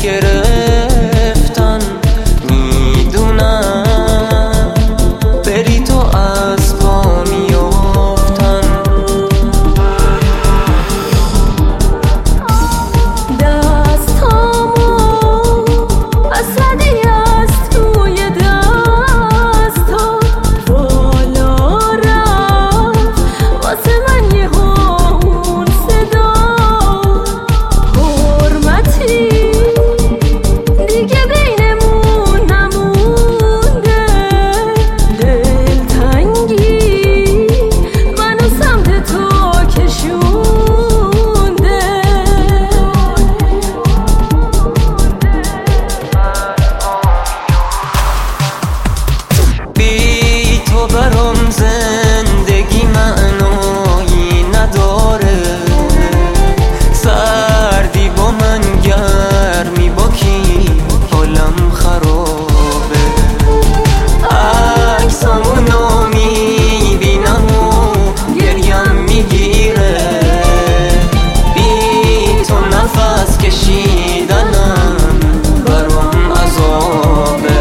گرفتن. میدونم بری تو از پا میافتن. دستامو بسدی از توی دستا، بالا رفت واسه من یه اون صدا. حرمتی دیگه بینمون نمونده، دلتنگی منو سمت تو کشونده. بی تو برام زندگی معنایی نداره. سردی با من، گرمی با کی، حالم خرابه. عکسامونو میبینم و گریم میگیره. بی تو نفس کشیدنم برام عذابه.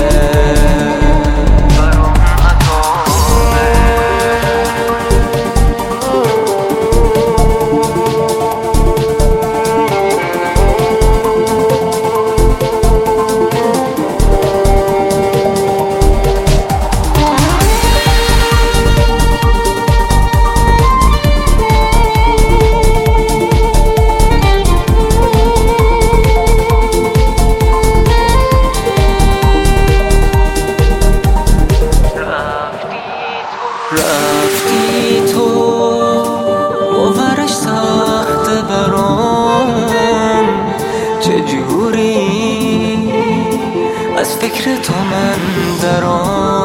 رفتی تو باورش سخته برام. چجوری از فکر تو من درام.